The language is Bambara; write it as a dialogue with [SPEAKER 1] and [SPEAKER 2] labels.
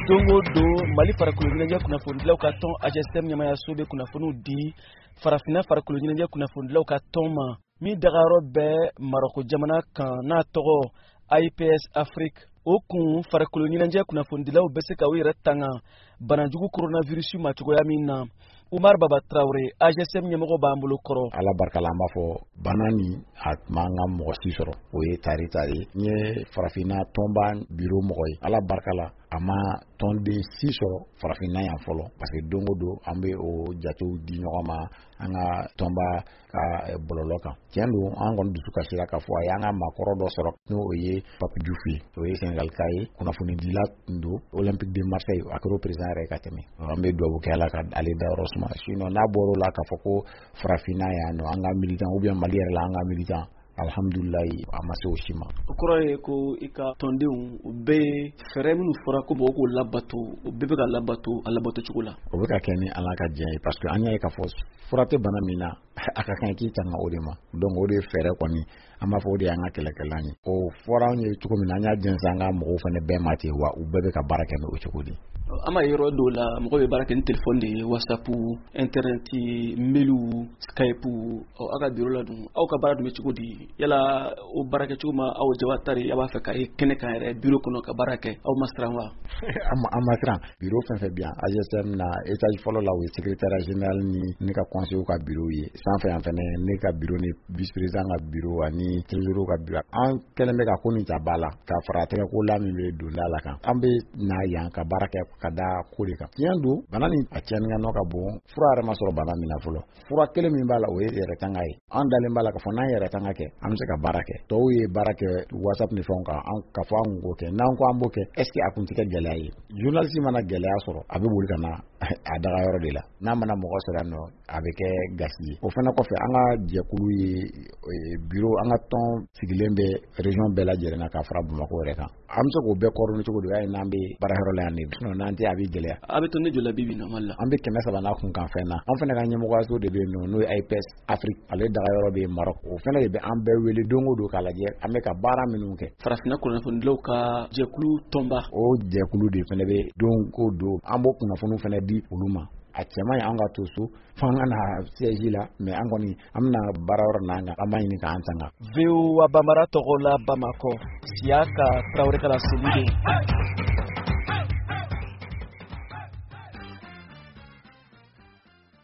[SPEAKER 1] dongo do Mali farakolonye kunafondilaw ka ton AGSM nyamaya sobe kunafonu di farafina farakolonye kunafondilaw ka ton ma mi dagaro be Maroko jamana kan na togo IPS Afrique okun farakolonye kunafondilaw bese ka wira tanga banajugu coronavirus ma togo ya minna Umar Baba Traoré AGSM nyamago bambulo koro
[SPEAKER 2] ala barkala mafo banani atmanga mo sisoro we tari nye farafina tomba bureau moy ala barkala ama tonde sisoro farafina ya folo parce que dongo do ambe o jato di nyoma anga tomba ka bololoka tiendo angon du suka shira ka fo yanga makoro do soro no oye Pape Diouf to ye Senegal kai kuna funi dila ndo Olympique de Marseille akoro président re katemi ambe do bukala ka ali da rosma sino na boro la ka foko farafina ya no anga militant ou bien malier la anga militant alhamdulillah amase oshima
[SPEAKER 1] okoroye ko ika tondeun be feremunu fora ko boko labato be ka labato chukula
[SPEAKER 2] obeka keni alaka jey parce que anya ka fos forate banamina aka kan ki tanga odema donc ode fere kwani ama fo de anga kelekelani o fora onye chukumina anya jensanga mo fane be mate wa ubebe ka baraka no chukudi
[SPEAKER 1] ama yoro do la mo be baraka ni telephone de WhatsApp internet mailu Skype o aga biro la dum au ka baraka me chukudi yala o baraka chuma au jawatari ya bafa ka kene ka re biro kono ka baraka au mastranwa
[SPEAKER 2] ama biro fait bien AGSM na étage follow la secrétaire général ni ka conseiller ka biro yi sans fait en fait ni ka biro ni vice président ka biro ani trésorier ka biro an keleme ka koni ta bala ka frate ko la mi be do la kan ambe na yan ka baraka kada kolika tiendo banani atianga no ka bon fura ma soro banani na folo fura kele min bala o yere tanga yi an dalen bala ka fona yere tanga ke am se ka barake to ye barake WhatsApp ni fonka an ka fa ngo ke nan ko amboke est-ce que akunti ka gelaye journaliste mana gelaya soro abe boli kana adaga yoro de la na mana mo soro no avec gasi o fana ko fe anga jekulu ye bureau anga ton sigilembe région bela jerena ka fra bu mako reka am se ko be korno to go do ay nambe barahero la ni no nanti abi gelaya
[SPEAKER 1] abi to ne jola bibi no malla
[SPEAKER 2] ambe kemesa bana kun kan fena am fana ga nyemo gaso de be no IPS Afrique ale daga yoro be Maroc o fana be ambe wele dongo do kala je ambe ka bara minun ke
[SPEAKER 1] farafina ko na fon ka jekulu tomba
[SPEAKER 2] o jekulu de fana be dongo do ambo kuna fonu fana di uluma a cɛman ye an ka to so fo an ka na siège la mais an kɔni an bɛna baara yɔrɔ n'an kan an b'a ɲini k'an tanga
[SPEAKER 1] VOA Bambara tɔgɔ la Bamako Siaka Traoré kala Selido